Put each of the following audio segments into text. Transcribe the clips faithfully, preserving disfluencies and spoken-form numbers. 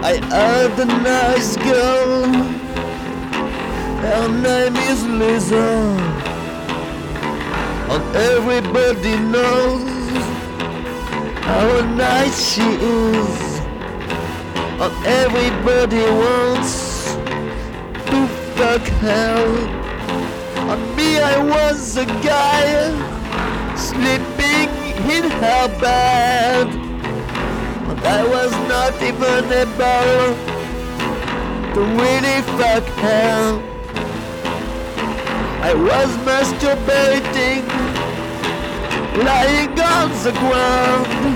I had a nice girl. Her name is Lisa, and everybody knows how nice she is, and everybody wants to fuck her. And me, I was a guy sleeping in her bed, and I was not even able to really fuck her. I was masturbating, lying on the ground,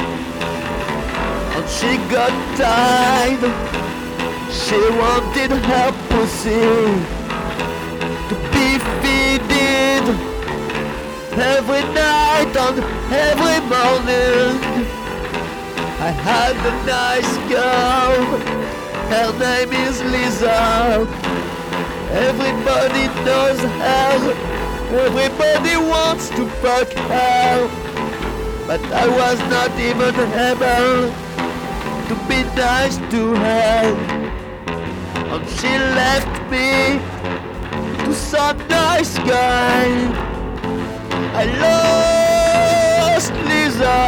and she got tired. She wanted her pussy to be feeded every night and every morning. I had a nice girl, her name is Lisa. Everybody knows her, everybody wants to fuck her, but I was not even able to be nice to her, and she left me to some nice guy. I lost Lisa.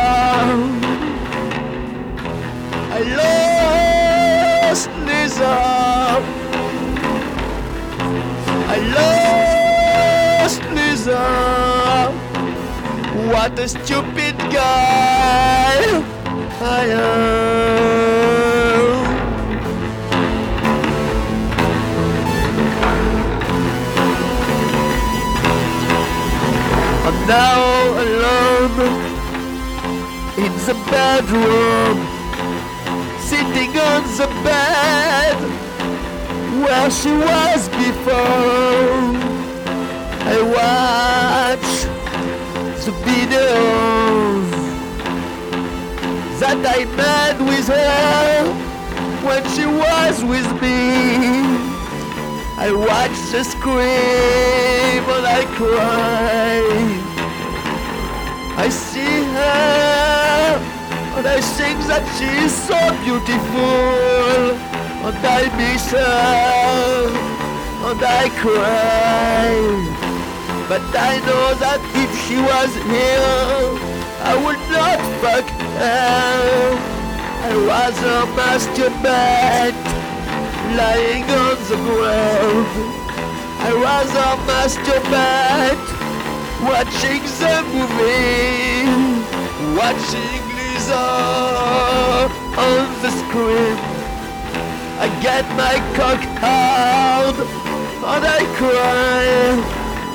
I lost Lisa. I lost Lisa. What a stupid guy I am. I'm now alone in the bedroom, sitting on the bed where she was before. I watch the videos that I made with her when she was with me. I watch her scream and I cry. I see her and I think that she is so beautiful, and I miss her and I cry. But I know that if she was here, I would not fuck her. I rather masturbate lying on the ground. I rather masturbate watching the movie, watching Lisa on the screen. I get my cock hard and I cry.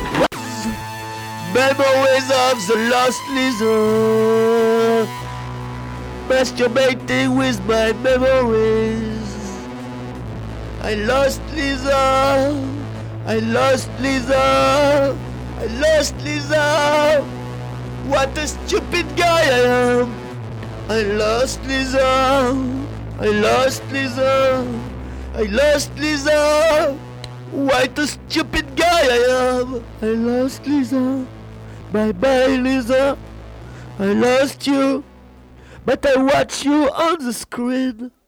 Memories of the lost Lisa, masturbating with my memories. I lost Lisa, I lost Lisa, I lost Lisa. What a stupid guy I am. I lost Lisa, I lost Lisa, I lost Lisa. What a stupid guy I am. I lost Lisa. Bye bye Lisa. I lost you, but I watch you on the screen.